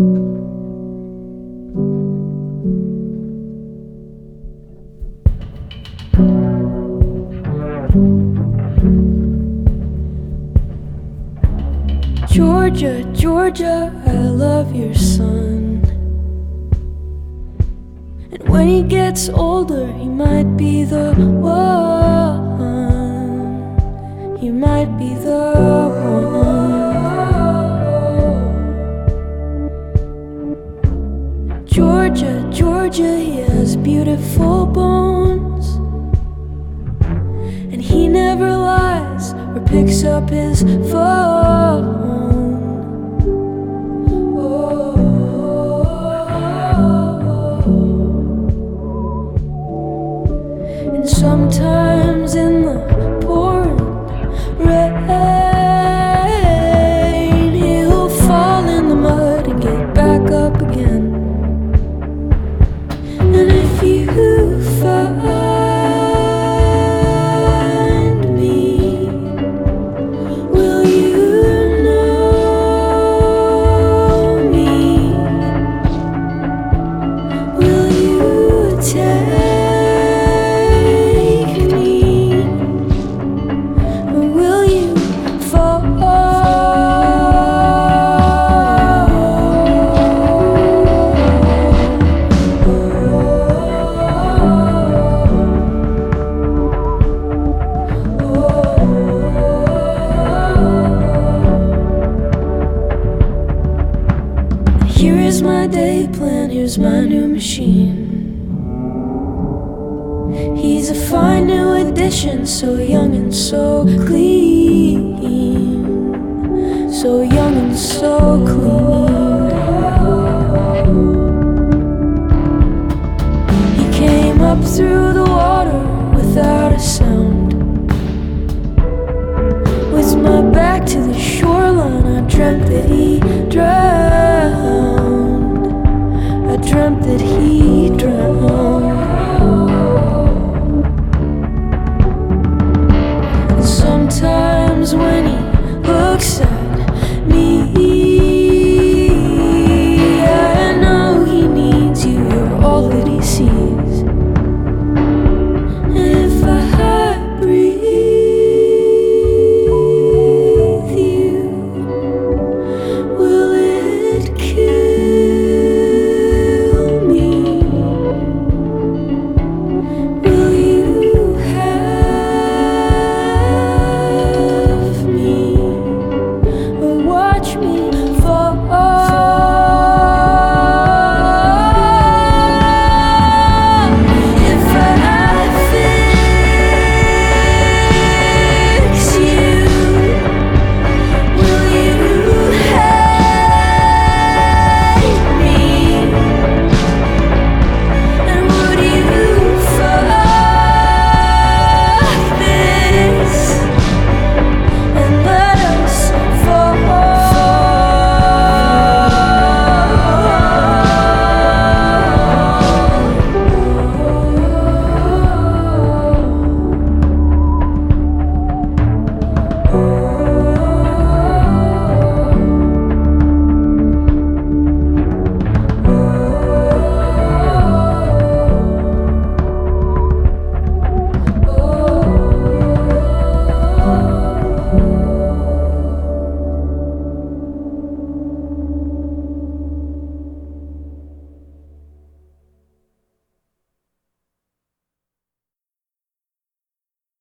Georgia, Georgia, I love your son. And when he gets older, he might be the one. He might be the one. Georgia, Georgia, he has beautiful bones. And he never lies or picks up his phone. And sometimes in the pouring rain, he'll fall in the mud and get back up again. And if you find me, will you know me? Will you take Here is my day plan, here's my new machine. He's a fine new addition, so young and so clean. So young and so clean.